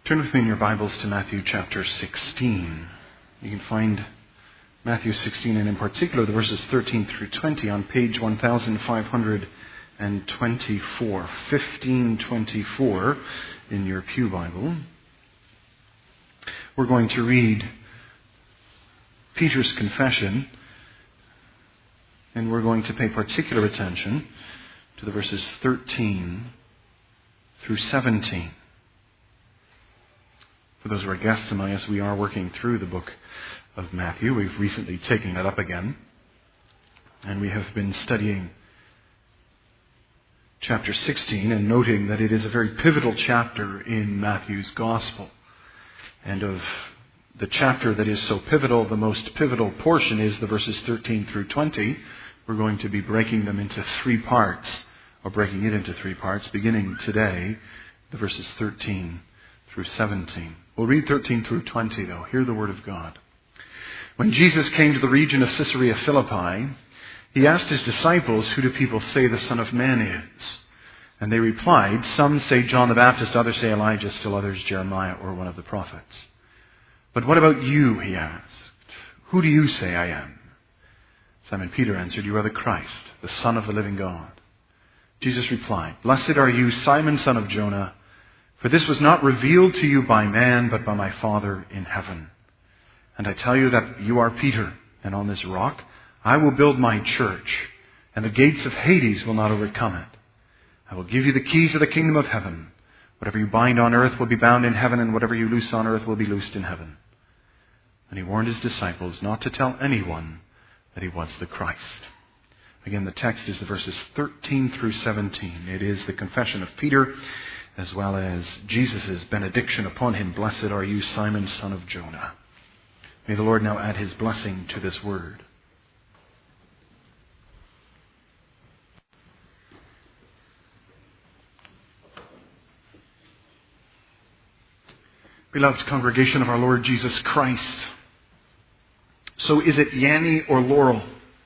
Turn with me in your Bibles to Matthew chapter 16. You can find Matthew 16, and in particular the verses 13 through 20 on page 1524. 1524 in your Pew Bible. We're going to read Peter's confession, and we're going to pay particular attention to the verses 13 through 17. For those who are guests among us, we are working through the book of Matthew. We've recently taken it up again, and we have been studying chapter 16 and noting that it is a very pivotal chapter in Matthew's Gospel. And of the chapter that is so pivotal, the most pivotal portion is the verses 13 through 20. We're going to be breaking them into three parts, or breaking it into three parts, beginning today, the verses 13 through 17. We'll read 13 through 20, though. Hear the word of God. When Jesus came to the region of Caesarea Philippi, he asked his disciples, "Who do people say the Son of Man is?" And they replied, "Some say John the Baptist, others say Elijah, still others Jeremiah or one of the prophets." "But what about you?" he asked. "Who do you say I am?" Simon Peter answered, "You are the Christ, the Son of the living God." Jesus replied, "Blessed are you, Simon, son of Jonah, for this was not revealed to you by man, but by my Father in heaven. And I tell you that you are Peter, and on this rock I will build my church, and the gates of Hades will not overcome it. I will give you the keys of the kingdom of heaven. Whatever you bind on earth will be bound in heaven, and whatever you loose on earth will be loosed in heaven." And he warned his disciples not to tell anyone that he was the Christ. Again, the text is the verses 13 through 17. It is the confession of Peter, as well as Jesus' benediction upon him. "Blessed are you, Simon, son of Jonah." May the Lord now add his blessing to this word. Beloved congregation of our Lord Jesus Christ, so is it Yanny or Laurel?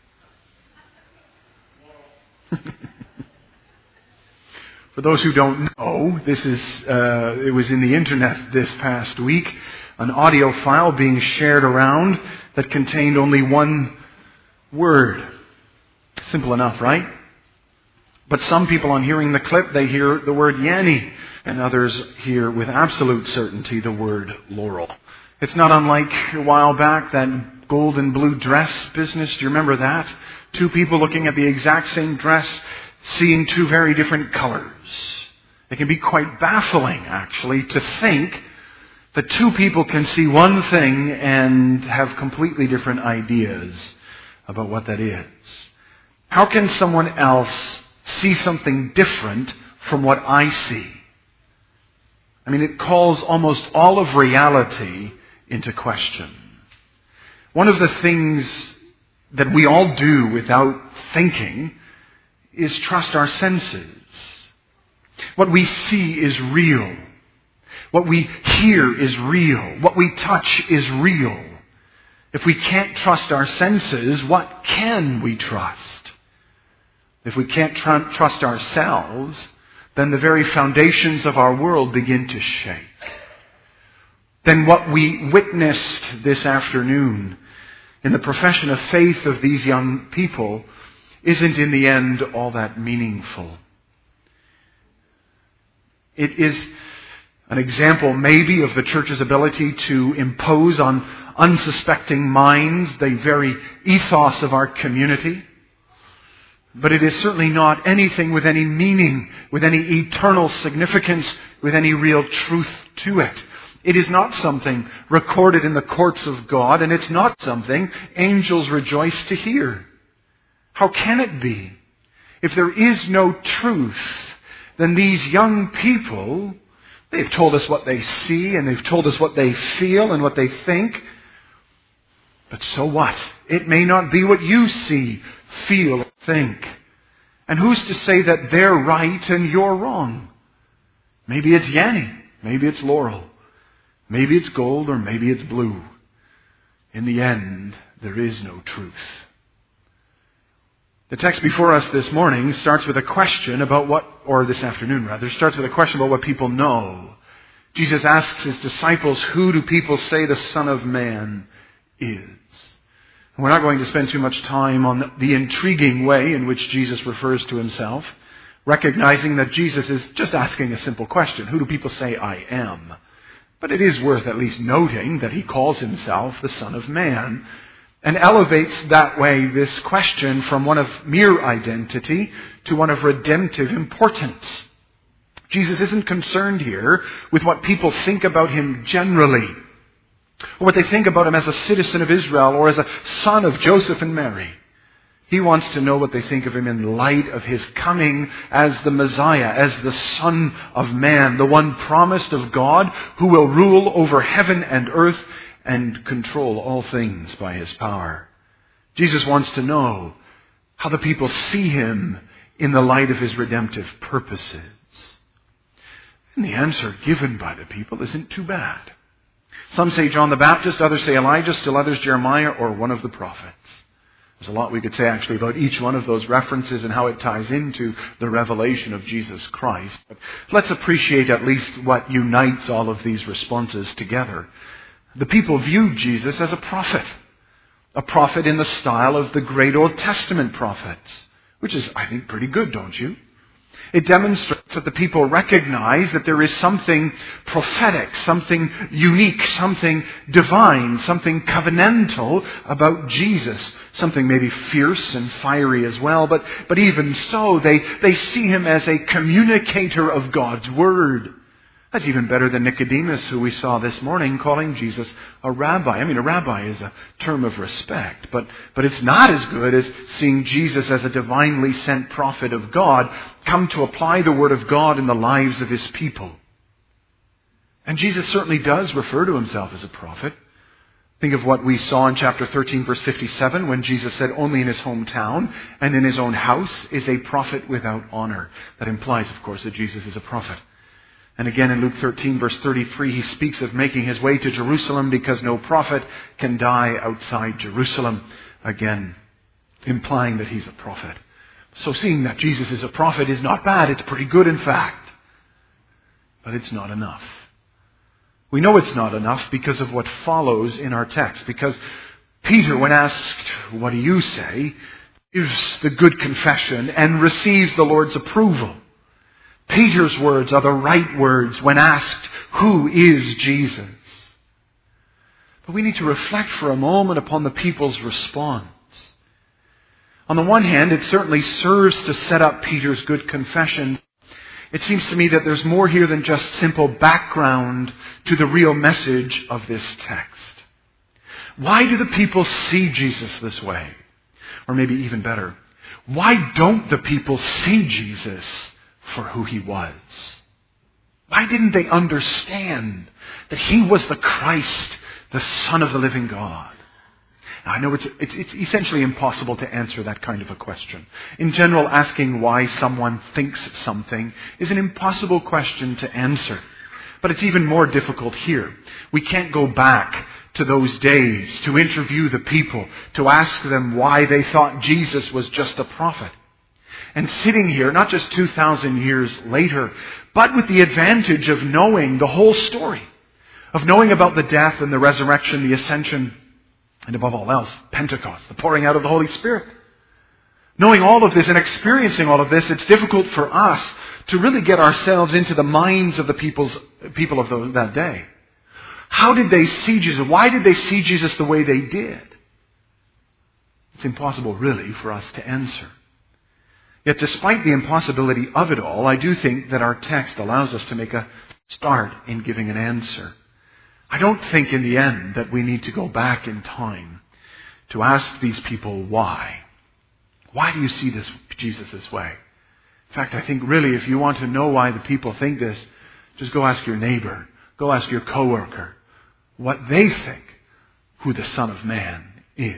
For those who don't know, it was in the internet this past week, an audio file being shared around that contained only one word. Simple enough, right? But some people, on hearing the clip, they hear the word Yanny, and others hear with absolute certainty the word Laurel. It's not unlike a while back that gold and blue dress business. Do you remember that? Two people looking at the exact same dress, seeing two very different colors. It can be quite baffling, actually, to think that two people can see one thing and have completely different ideas about what that is. How can someone else see something different from what I see? I mean, it calls almost all of reality into question. One of the things that we all do without thinking is trust our senses. What we see is real. What we hear is real. What we touch is real. If we can't trust our senses, what can we trust? If we can't trust ourselves, then the very foundations of our world begin to shake. Then what we witnessed this afternoon in the profession of faith of these young people isn't in the end all that meaningful. It is an example maybe of the church's ability to impose on unsuspecting minds the very ethos of our community. But it is certainly not anything with any meaning, with any eternal significance, with any real truth to it. It is not something recorded in the courts of God, and it's not something angels rejoice to hear. How can it be? If there is no truth, then these young people, they've told us what they see, and they've told us what they feel and what they think. But so what? It may not be what you see, feel, or think. And who's to say that they're right and you're wrong? Maybe it's Yanny, maybe it's Laurel, maybe it's gold, or maybe it's blue. In the end, there is no truth. The text before us this morning starts with a question about what, or this afternoon rather, starts with a question about what people know. Jesus asks his disciples, who do people say the Son of Man is? And we're not going to spend too much time on the intriguing way in which Jesus refers to himself, recognizing that Jesus is just asking a simple question. Who do people say I am? But it is worth at least noting that he calls himself the Son of Man, and elevates that way this question from one of mere identity to one of redemptive importance. Jesus isn't concerned here with what people think about him generally, or what they think about him as a citizen of Israel or as a son of Joseph and Mary. He wants to know what they think of him in light of his coming as the Messiah, as the Son of Man, the one promised of God who will rule over heaven and earth and control all things by his power. Jesus wants to know how the people see him in the light of his redemptive purposes. And the answer given by the people isn't too bad. Some say John the Baptist, others say Elijah, still others Jeremiah, or one of the prophets. There's a lot we could say actually about each one of those references and how it ties into the revelation of Jesus Christ. But let's appreciate at least what unites all of these responses together. The people viewed Jesus as a prophet in the style of the great Old Testament prophets, which is, I think, pretty good, don't you? It demonstrates that the people recognize that there is something prophetic, something unique, something divine, something covenantal about Jesus. Something maybe fierce and fiery as well, but even so, they see him as a communicator of God's Word. That's even better than Nicodemus, who we saw this morning, calling Jesus a rabbi. I mean, a rabbi is a term of respect, but it's not as good as seeing Jesus as a divinely sent prophet of God, come to apply the Word of God in the lives of his people. And Jesus certainly does refer to himself as a prophet. Think of what we saw in chapter 13, verse 57, when Jesus said, only in his hometown and in his own house is a prophet without honor. That implies, of course, that Jesus is a prophet. And again in Luke 13, verse 33, he speaks of making his way to Jerusalem because no prophet can die outside Jerusalem. Again, implying that he's a prophet. So seeing that Jesus is a prophet is not bad. It's pretty good, in fact. But it's not enough. We know it's not enough because of what follows in our text. Because Peter, when asked, what do you say, gives the good confession and receives the Lord's approval. Peter's words are the right words when asked, who is Jesus? But we need to reflect for a moment upon the people's response. On the one hand, it certainly serves to set up Peter's good confession. It seems to me that there's more here than just simple background to the real message of this text. Why do the people see Jesus this way? Or maybe even better, why don't the people see Jesus for who he was? Why didn't they understand that he was the Christ, the Son of the living God? Now, I know it's essentially impossible to answer that kind of a question. In general, asking why someone thinks something is an impossible question to answer. But it's even more difficult here. We can't go back to those days to interview the people, to ask them why they thought Jesus was just a prophet. And sitting here, not just 2,000 years later, but with the advantage of knowing the whole story, of knowing about the death and the resurrection, the ascension, and above all else, Pentecost, the pouring out of the Holy Spirit. Knowing all of this and experiencing all of this, it's difficult for us to really get ourselves into the minds of the people of that day. How did they see Jesus? Why did they see Jesus the way they did? It's impossible, really, for us to answer. Yet despite the impossibility of it all, I do think that our text allows us to make a start in giving an answer. I don't think in the end that we need to go back in time to ask these people why. Why do you see this Jesus this way? In fact, I think really if you want to know why the people think this, just go ask your neighbor, go ask your coworker what they think who the Son of Man is.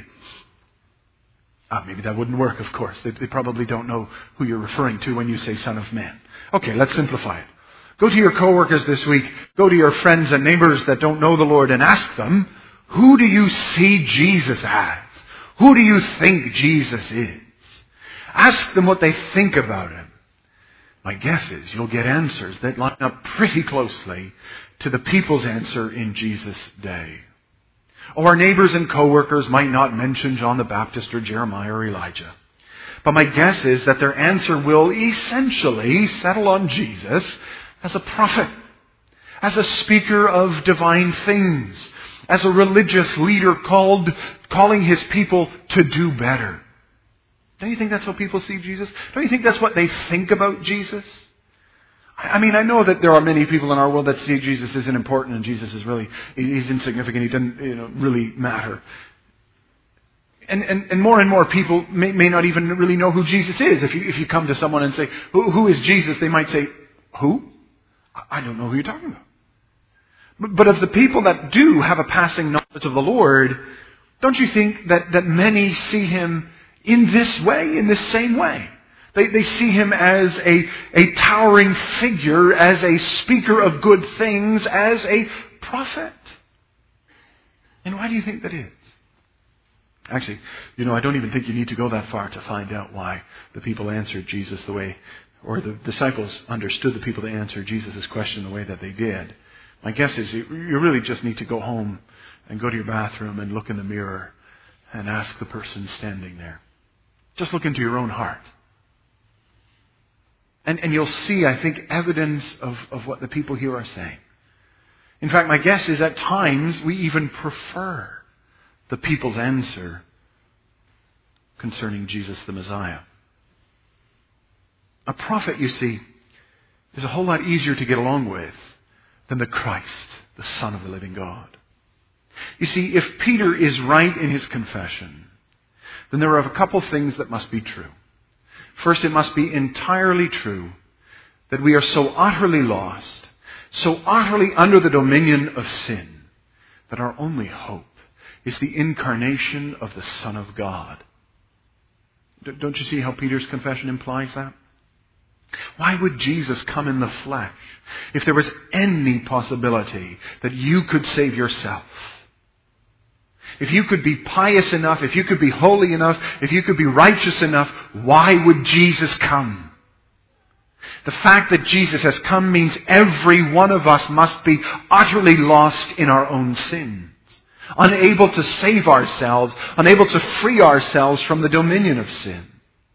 Maybe that wouldn't work, of course. They probably don't know who you're referring to when you say Son of Man. Okay, let's simplify it. Go to your coworkers this week, go to your friends and neighbors that don't know the Lord and ask them, who do you see Jesus as? Who do you think Jesus is? Ask them what they think about him. my guess is you'll get answers that line up pretty closely to the people's answer in Jesus' day. Oh, our neighbors and co-workers might not mention John the Baptist or Jeremiah or Elijah. But my guess is that their answer will essentially settle on Jesus as a prophet, as a speaker of divine things, as a religious leader calling his people to do better. Don't you think that's how people see Jesus? Don't you think that's what they think about Jesus? I mean, I know that there are many people in our world that see Jesus isn't important and Jesus is he's insignificant, he doesn't really matter. And more people may not even really know who Jesus is. If you come to someone and say, who is Jesus? They might say, who? I don't know who you're talking about. But of the people that do have a passing knowledge of the Lord, don't you think that many see him in this way, in this same way? They see him as a towering figure, as a speaker of good things, as a prophet. And why do you think that is? Actually, I don't even think you need to go that far to find out why the people answered Jesus the way, or the disciples understood the people to answer Jesus' question the way that they did. My guess is you really just need to go home and go to your bathroom and look in the mirror and ask the person standing there. Just look into your own heart. And you'll see, I think, evidence of what the people here are saying. In fact, my guess is at times we even prefer the people's answer concerning Jesus the Messiah. A prophet, you see, is a whole lot easier to get along with than the Christ, the Son of the living God. You see, if Peter is right in his confession, then there are a couple things that must be true. First, it must be entirely true that we are so utterly lost, so utterly under the dominion of sin, that our only hope is the incarnation of the Son of God. Don't you see how Peter's confession implies that? Why would Jesus come in the flesh if there was any possibility that you could save yourself? If you could be pious enough, if you could be holy enough, if you could be righteous enough, why would Jesus come? The fact that Jesus has come means every one of us must be utterly lost in our own sins, unable to save ourselves, unable to free ourselves from the dominion of sin.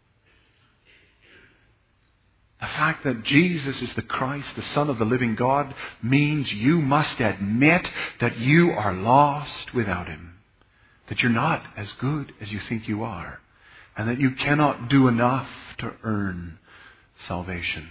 The fact that Jesus is the Christ, the Son of the living God, means you must admit that you are lost without him. That you're not as good as you think you are. And that you cannot do enough to earn salvation.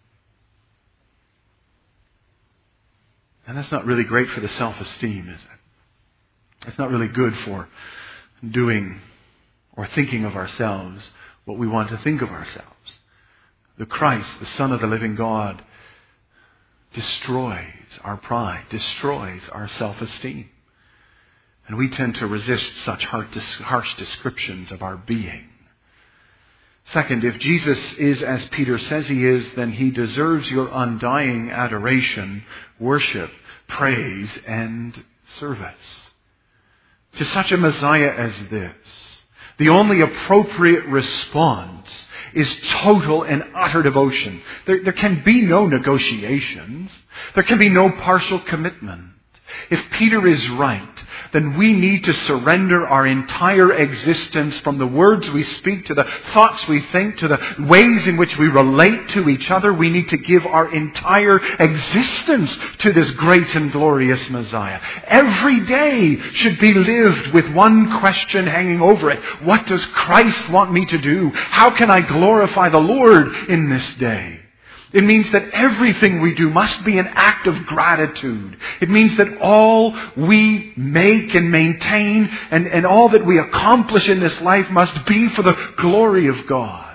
And that's not really great for the self-esteem, is it? It's not really good for doing or thinking of ourselves what we want to think of ourselves. The Christ, the Son of the living God, destroys our pride, destroys our self-esteem. And we tend to resist such harsh descriptions of our being. Second, if Jesus is as Peter says he is, then he deserves your undying adoration, worship, praise, and service. To such a Messiah as this, the only appropriate response is total and utter devotion. There can be no negotiations. There can be no partial commitment. If Peter is right, then we need to surrender our entire existence, from the words we speak to the thoughts we think to the ways in which we relate to each other. We need to give our entire existence to this great and glorious Messiah. Every day should be lived with one question hanging over it. What does Christ want me to do? How can I glorify the Lord in this day? It means that everything we do must be an act of gratitude. It means that all we make and maintain and all that we accomplish in this life must be for the glory of God.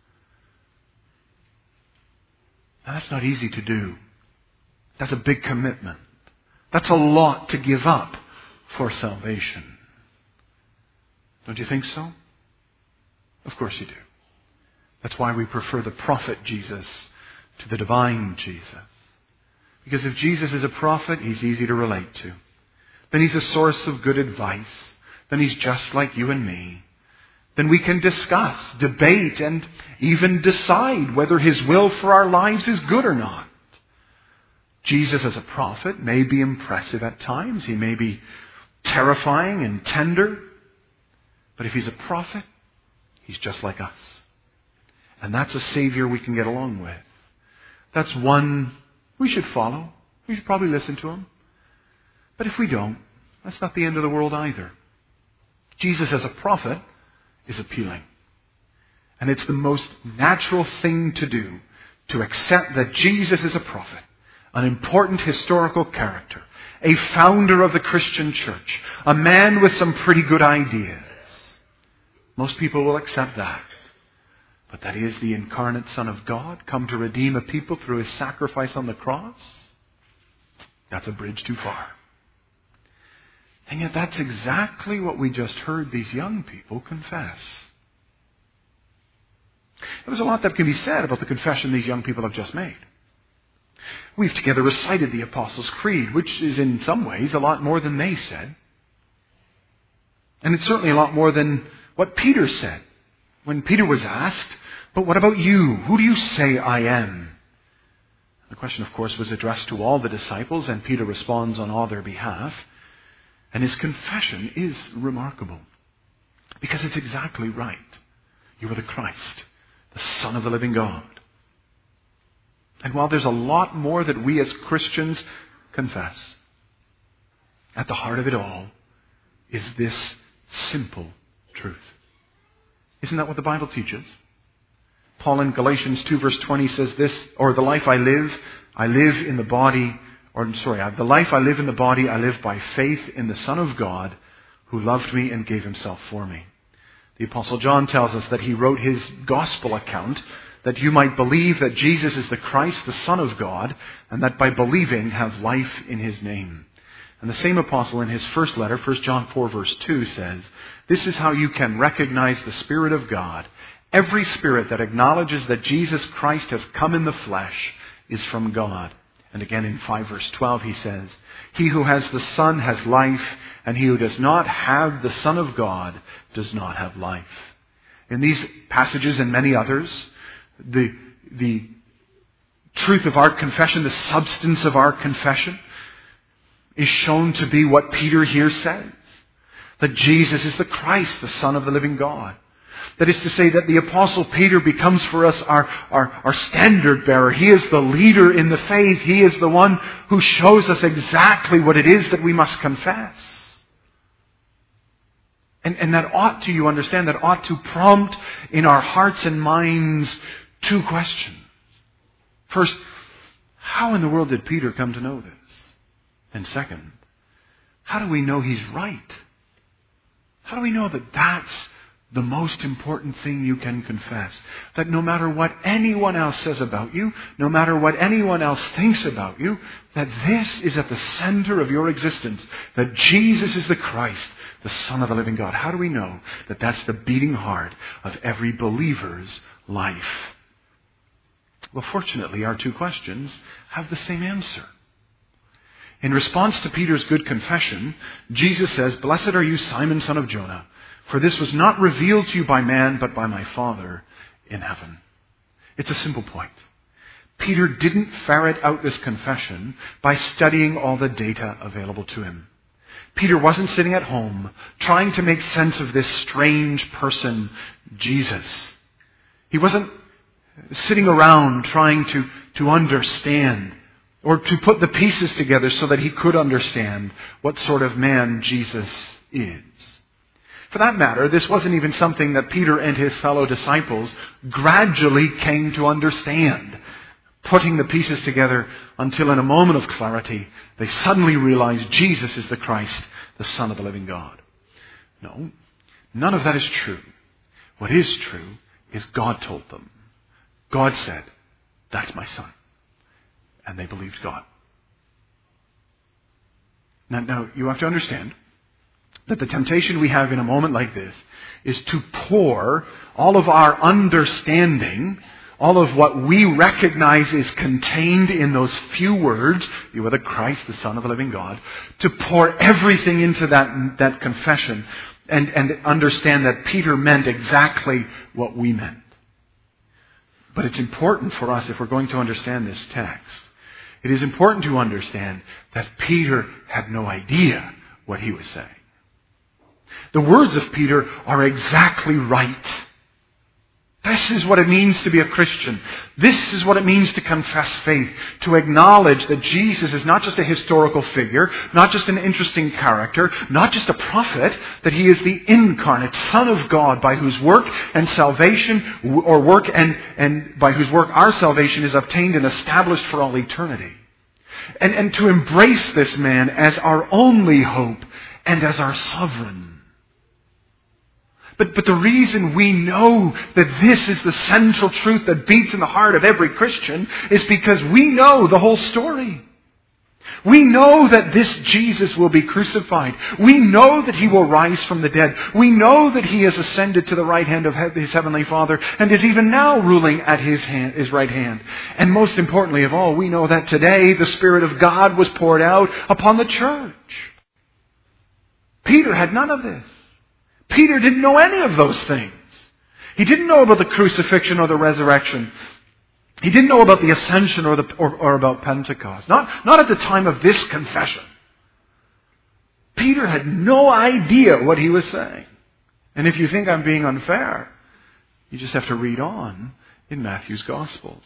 Now, that's not easy to do. That's a big commitment. That's a lot to give up for salvation. Don't you think so? Of course you do. That's why we prefer the prophet Jesus to the divine Jesus. Because if Jesus is a prophet, he's easy to relate to. Then he's a source of good advice. Then he's just like you and me. then we can discuss, debate, and even decide whether His will for our lives is good or not. Jesus as a prophet may be impressive at times. He may be terrifying and tender. But if He's a prophet, He's just like us. And that's a Savior we can get along with. That's one we should follow. We should probably listen to Him. But if we don't, that's not the end of the world either. Jesus as a prophet is appealing. And it's the most natural thing to do, to accept that Jesus is a prophet, an important historical character, a founder of the Christian church, a man with some pretty good ideas. Most people will accept that. But that He is the incarnate Son of God, come to redeem a people through His sacrifice on the cross, that's a bridge too far. And yet that's exactly what we just heard these young people confess. There's a lot that can be said about the confession these young people have just made. We've together recited the Apostles' Creed, which is in some ways a lot more than they said. And it's certainly a lot more than what Peter said when Peter was asked, "But what about you? Who do you say I am?" The question, of course, was addressed to all the disciples, and Peter responds on all their behalf. And his confession is remarkable, because it's exactly right. You are the Christ, the Son of the living God. And while there's a lot more that we as Christians confess, at the heart of it all is this simple truth. Isn't that what the Bible teaches? Paul in Galatians 2 verse 20 says this, or the life I live in the body, the life I live in the body, I live by faith in the Son of God who loved me and gave Himself for me. The Apostle John tells us that he wrote his gospel account that you might believe that Jesus is the Christ, the Son of God, and that by believing have life in His name. And the same apostle in his first letter, 1 John 4 verse 2 says, this is how you can recognize the Spirit of God. Every spirit that acknowledges that Jesus Christ has come in the flesh is from God. And again in 5 verse 12 he says, he who has the Son has life, and he who does not have the Son of God does not have life. In these passages and many others, the truth of our confession, the substance of our confession, is shown to be what Peter here says. That Jesus is the Christ, the Son of the living God. That is to say that the Apostle Peter becomes for us our standard bearer. He is the leader in the faith. He is the one who shows us exactly what it is that we must confess. And that ought to, you understand, that ought to prompt in our hearts and minds two questions. First, how in the world did Peter come to know this? And second, how do we know he's right? How do we know that that's the most important thing you can confess? That no matter what anyone else says about you, no matter what anyone else thinks about you, that this is at the center of your existence. That Jesus is the Christ, the Son of the living God. How do we know that that's the beating heart of every believer's life? Well, fortunately, our two questions have the same answer. In response to Peter's good confession, Jesus says, blessed are you, Simon, son of Jonah, for this was not revealed to you by man, but by my Father in heaven. It's a simple point. Peter didn't ferret out this confession by studying all the data available to him. Peter wasn't sitting at home trying to make sense of this strange person, Jesus. He wasn't sitting around trying to understand or to put the pieces together so that he could understand what sort of man Jesus is. For that matter, this wasn't even something that Peter and his fellow disciples gradually came to understand, putting the pieces together until in a moment of clarity, they suddenly realized Jesus is the Christ, the Son of the living God. No, none of that is true. What is true is God told them. God said, that's my Son. And they believed God. Now, you have to understand that the temptation we have in a moment like this is to pour all of our understanding, all of what we recognize is contained in those few words, you are the Christ, the Son of the living God, to pour everything into that confession and understand that Peter meant exactly what we meant. But it's important for us, if we're going to understand this text, it is important to understand that Peter had no idea what he was saying. The words of Peter are exactly right. This is what it means to be a Christian. This is what it means to confess faith. To acknowledge that Jesus is not just a historical figure, not just an interesting character, not just a prophet, that He is the incarnate Son of God by whose work and salvation, or work and by whose work our salvation is obtained and established for all eternity. And to embrace this man as our only hope and as our sovereign. But the reason we know that this is the central truth that beats in the heart of every Christian is because we know the whole story. We know that this Jesus will be crucified. We know that He will rise from the dead. We know that He has ascended to the right hand of His Heavenly Father and is even now ruling at His right hand. And most importantly of all, we know that today the Spirit of God was poured out upon the church. Peter had none of this. Peter didn't know any of those things. He didn't know about the crucifixion or the resurrection. He didn't know about the ascension or about Pentecost. Not at the time of this confession. Peter had no idea what he was saying. And if you think I'm being unfair, you just have to read on in Matthew's Gospel.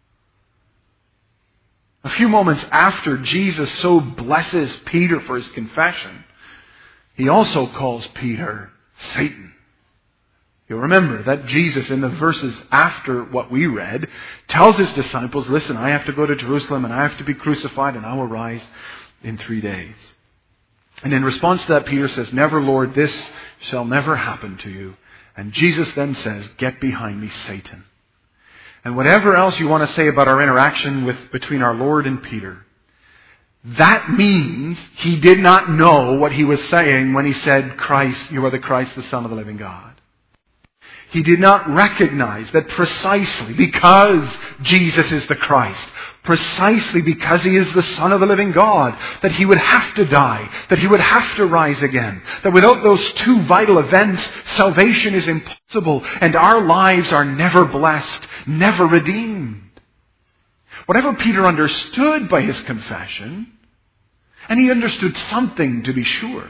A few moments after Jesus so blesses Peter for his confession, He also calls Peter Satan. You'll remember that Jesus, in the verses after what we read, tells His disciples, listen, I have to go to Jerusalem and I have to be crucified and I will rise in 3 days. And in response to that, Peter says, never, Lord, this shall never happen to you. And Jesus then says, get behind me, Satan. And whatever else you want to say about our interaction between our Lord and Peter, that means he did not know what he was saying when he said, Christ, you are the Christ, the Son of the living God. He did not recognize that precisely because Jesus is the Christ, precisely because He is the Son of the living God, that He would have to die, that He would have to rise again, that without those two vital events, salvation is impossible and our lives are never blessed, never redeemed. Whatever Peter understood by his confession, and he understood something to be sure,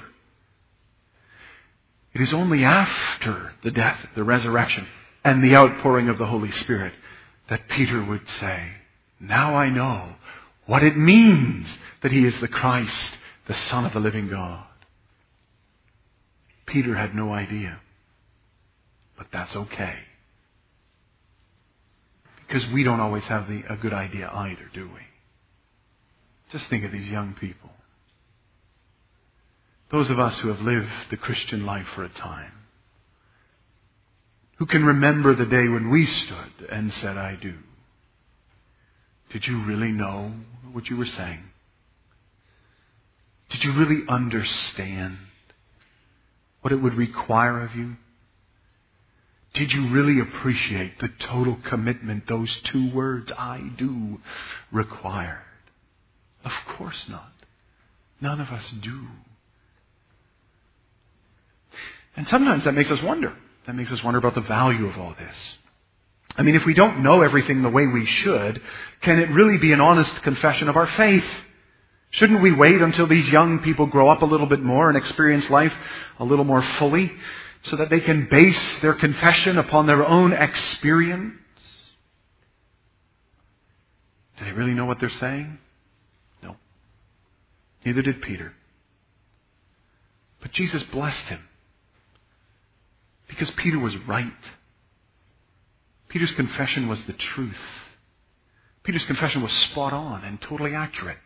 it is only after the death, the resurrection, and the outpouring of the Holy Spirit that Peter would say, now I know what it means that He is the Christ, the Son of the living God. Peter had no idea. But that's okay. Because we don't always have a good idea either, do we? Just think of these young people. Those of us who have lived the Christian life for a time. Who can remember the day when we stood and said, I do. Did you really know what you were saying? Did you really understand what it would require of you? Did you really appreciate the total commitment those two words, I do, required? Of course not. None of us do. And sometimes that makes us wonder. That makes us wonder about the value of all this. I mean, if we don't know everything the way we should, can it really be an honest confession of our faith? Shouldn't we wait until these young people grow up a little bit more and experience life a little more fully so that they can base their confession upon their own experience? Do they really know what they're saying? No. Neither did Peter. But Jesus blessed him. Because Peter was right. Peter's confession was the truth. Peter's confession was spot on and totally accurate.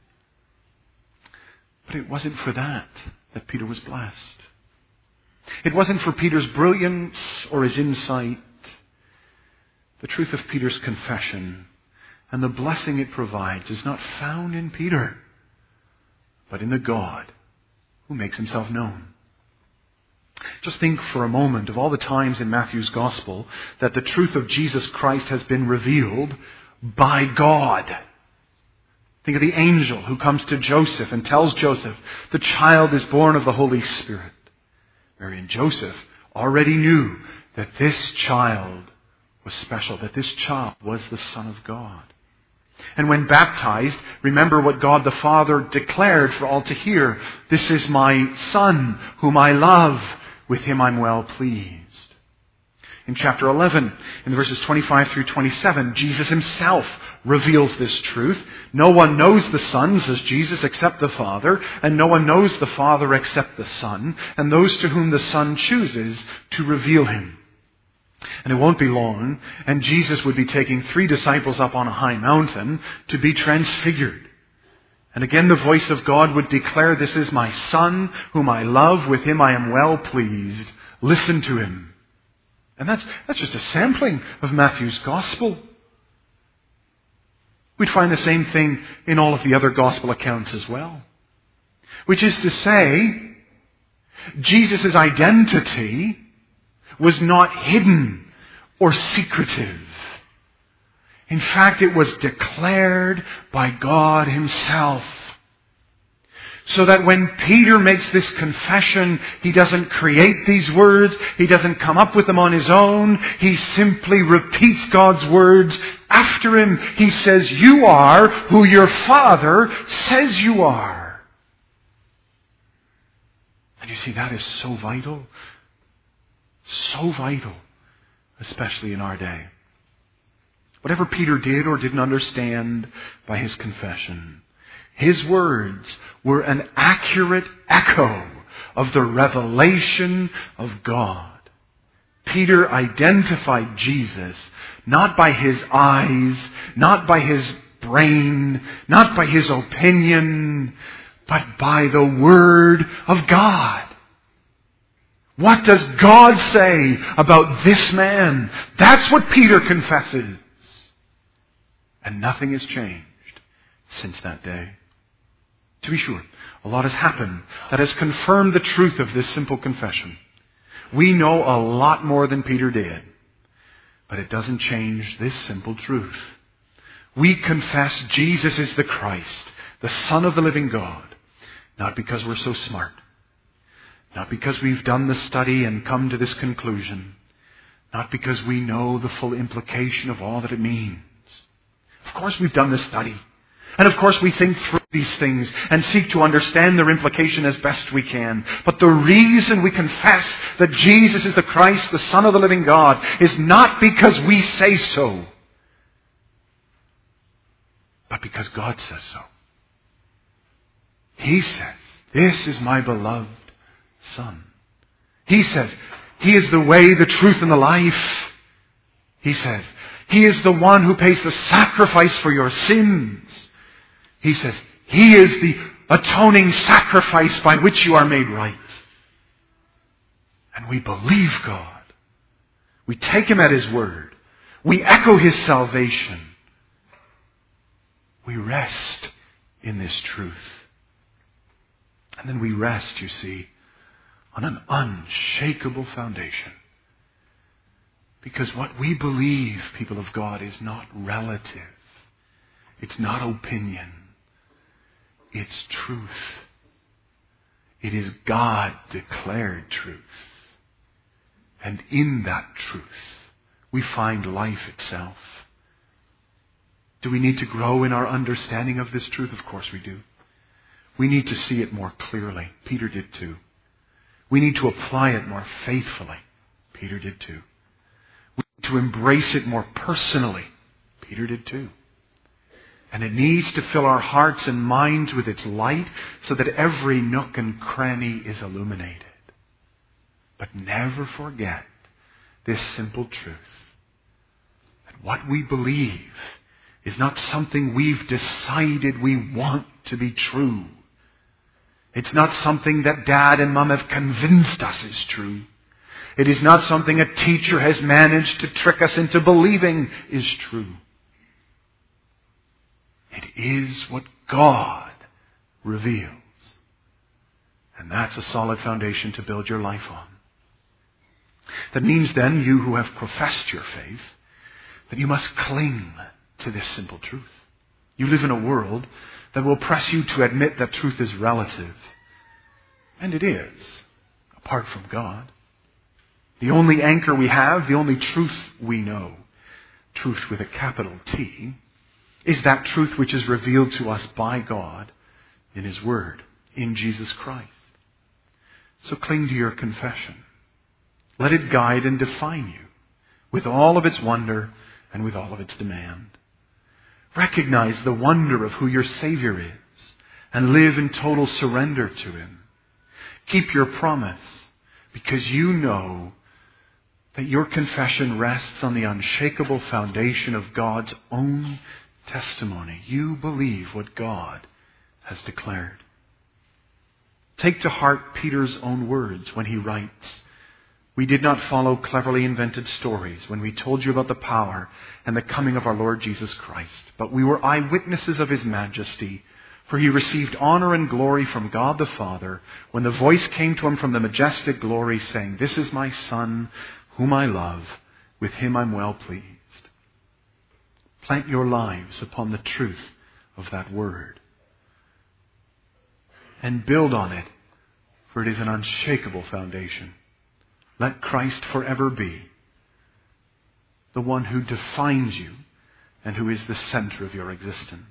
But it wasn't for that Peter was blessed. It wasn't for Peter's brilliance or his insight. The truth of Peter's confession and the blessing it provides is not found in Peter, but in the God who makes Himself known. Just think for a moment of all the times in Matthew's Gospel that the truth of Jesus Christ has been revealed by God. Think of the angel who comes to Joseph and tells Joseph, the child is born of the Holy Spirit. Mary and Joseph already knew that this child was special, that this child was the Son of God. And when baptized, remember what God the Father declared for all to hear. This is my Son, whom I love. With him I'm well pleased. In chapter 11, in the verses 25 through 27, Jesus himself reveals this truth. No one knows the Son, says Jesus, except the Father, and no one knows the Father except the Son, and those to whom the Son chooses to reveal him. And it won't be long, and Jesus would be taking 3 disciples up on a high mountain to be transfigured. And again the voice of God would declare, this is my Son, whom I love, with him I am well pleased. Listen to him. And that's just a sampling of Matthew's Gospel. We'd find the same thing in all of the other Gospel accounts as well. Which is to say, Jesus' identity was not hidden or secretive. In fact, it was declared by God himself. So that when Peter makes this confession, he doesn't create these words, he doesn't come up with them on his own, he simply repeats God's words after him. He says, you are who your Father says you are. And you see, that is so vital. So vital, especially in our day. Whatever Peter did or didn't understand by his confession, his words were an accurate echo of the revelation of God. Peter identified Jesus not by his eyes, not by his brain, not by his opinion, but by the Word of God. What does God say about this man? That's what Peter confesses. And nothing has changed since that day. To be sure, a lot has happened that has confirmed the truth of this simple confession. We know a lot more than Peter did, but it doesn't change this simple truth. We confess Jesus is the Christ, the Son of the living God, not because we're so smart, not because we've done the study and come to this conclusion, not because we know the full implication of all that it means. Of course we've done the study. And of course we think through these things and seek to understand their implication as best we can. But the reason we confess that Jesus is the Christ, the Son of the living God, is not because we say so, but because God says so. He says, this is my beloved Son. He says, He is the way, the truth, and the life. He says, He is the one who pays the sacrifice for your sins. He says, He is the atoning sacrifice by which you are made right. And we believe God. We take Him at His word. We echo His salvation. We rest in this truth. And then we rest, you see, on an unshakable foundation. Because what we believe, people of God, is not relative. It's not opinion. It's truth. It is God-declared truth. And in that truth, we find life itself. Do we need to grow in our understanding of this truth? Of course we do. We need to see it more clearly. Peter did too. We need to apply it more faithfully. Peter did too. We need to embrace it more personally. Peter did too. And it needs to fill our hearts and minds with its light so that every nook and cranny is illuminated. But never forget this simple truth. That what we believe is not something we've decided we want to be true. It's not something that Dad and Mom have convinced us is true. It is not something a teacher has managed to trick us into believing is true. It is what God reveals. And that's a solid foundation to build your life on. That means then, you who have professed your faith, that you must cling to this simple truth. You live in a world that will press you to admit that truth is relative. And it is. apart from God. The only anchor we have, the only truth we know, truth with a capital T, is that truth which is revealed to us by God in His Word, in Jesus Christ. So cling to your confession. Let it guide and define you with all of its wonder and with all of its demand. Recognize the wonder of who your Savior is and live in total surrender to Him. Keep your promise because you know that your confession rests on the unshakable foundation of God's own testimony. You believe what God has declared. Take to heart Peter's own words when he writes, "We did not follow cleverly invented stories when we told you about the power and the coming of our Lord Jesus Christ, but we were eyewitnesses of His majesty, for He received honor and glory from God the Father when the voice came to Him from the majestic glory saying, 'This is my Son, whom I love. With Him I'm well pleased.'" Plant your lives upon the truth of that word and build on it, for it is an unshakable foundation. Let Christ forever be the one who defines you and who is the center of your existence.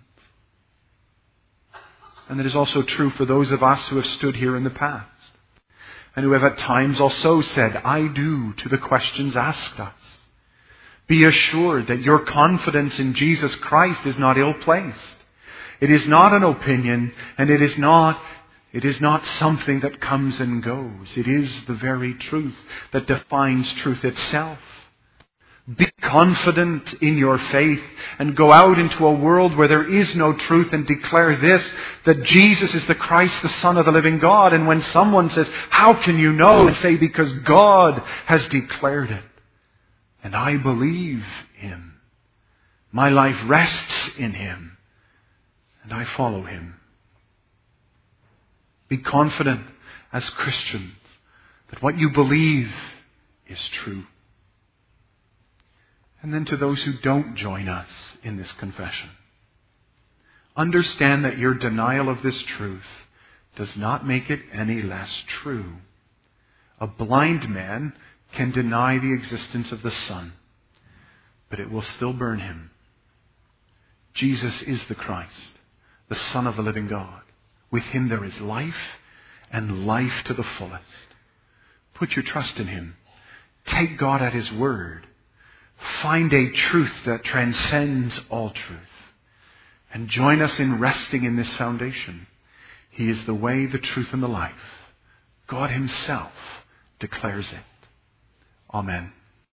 And that is also true for those of us who have stood here in the past and who have at times also said, "I do," to the questions asked us. Be assured that your confidence in Jesus Christ is not ill-placed. It is not an opinion, and it is not something that comes and goes. It is the very truth that defines truth itself. Be confident in your faith and go out into a world where there is no truth and declare this, that Jesus is the Christ, the Son of the living God. And when someone says, "How can you know?" say, "Because God has declared it. And I believe Him. My life rests in Him. And I follow Him." Be confident as Christians that what you believe is true. And then to those who don't join us in this confession, understand that your denial of this truth does not make it any less true. A blind man can deny the existence of the sun, but it will still burn him. Jesus is the Christ, the Son of the living God. With Him there is life, and life to the fullest. Put your trust in Him. Take God at His word. Find a truth that transcends all truth. And join us in resting in this foundation. He is the way, the truth, and the life. God Himself declares it. Amen.